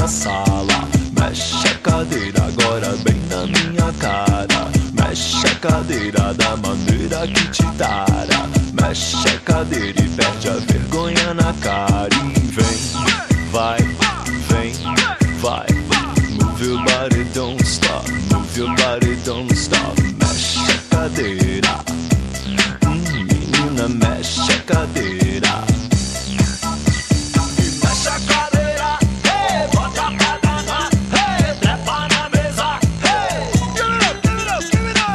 sala. Mexe a cadeira agora bem na minha cara. Mexe a cadeira da maneira que te dara. Mexe a cadeira e perde a vergonha na cara. E vem, vai, vem, vai. Move your body, don't stop. Move your body, don't stop. Mexe a cadeira. Menina, mexe a cadeira. Mexe a cadeira, hey, bota pra danar, hey, trepa na mesa, hey, give it up, give it up, give it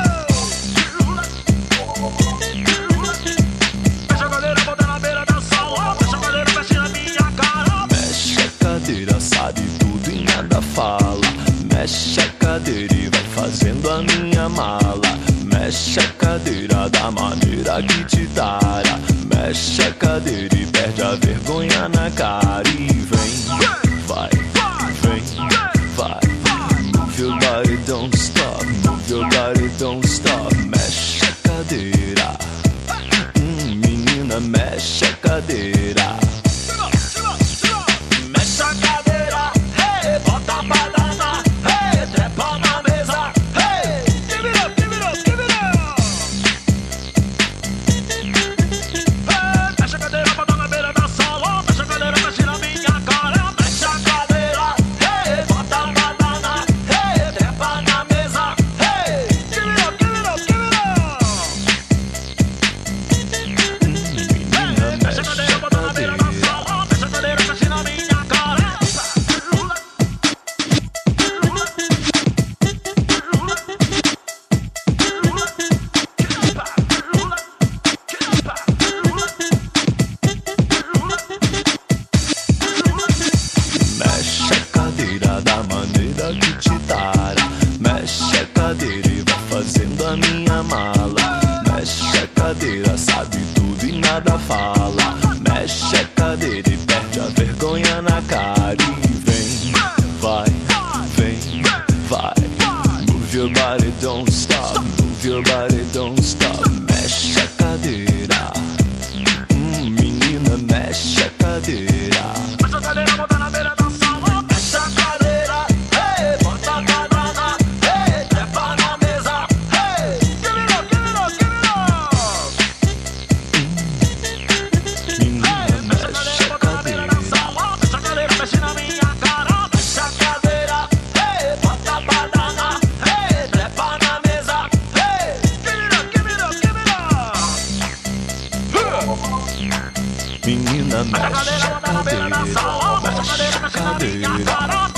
up. Mexe a cadeira, bota na beira da sala. Mexe a cadeira, mexe na minha cara. Mexe a cadeira, sabe tudo e nada fala. Mexe a cadeira e vai fazendo a minha mala. Mexe a cadeira da maneira que te dara. Mexe a cadeira e perde a vergonha na cara. E vem, vai, vem, vai. Move your body, don't stop. Move your body, don't stop. Mexe a cadeira. Menina, mexe a cadeira. Mexe a cadeira, hey, bota pra danar, hey, trepa na mesa, hey, give it up, give it up, give it up. Hey, mexe a cadeira, bota na beira da sala. Mexe a cadeira, mexe na minha cara. Mexe a cadeira, hey, bota pra danar, hey, trepa na mesa, hey, give it up, give it up, give it up. Menina, Mexe a cadeira, bota na beira da sala. Mexe a cadeira, mexe na minha cara. Mexe a cadeira da maneira que te dara. Mexe a cadeira e vai fazendo a minha mala. Mexe a cadeira, sabe tudo e nada fala. Mexe a cadeira e perde a vergonha na cara. E vem, vai, vem, vai. Move your body, don't stop. Move your body, don't stop. Mexe a cadeira. Menina, mexe a cadeira. Mexe a cadeira, bota na beira da sala. Mexe a cadeira, hey, bota pra danar, hey, trepa na mesa, hey, give it up, give it up, give it up. Menina, Mexe a cadeira, bota na beira da sala. Mexe a cadeira, mexe na minha cara. Mexe a cadeira, hey, bota pra danar, hey, trepa na mesa, hey, give it up, give it up, give it up. Menina, Mexe a mexe cadeira, a bota na beira da cadeira. sala. Mexe a cadeira, Mexe a mexe na minha cadeira. cara.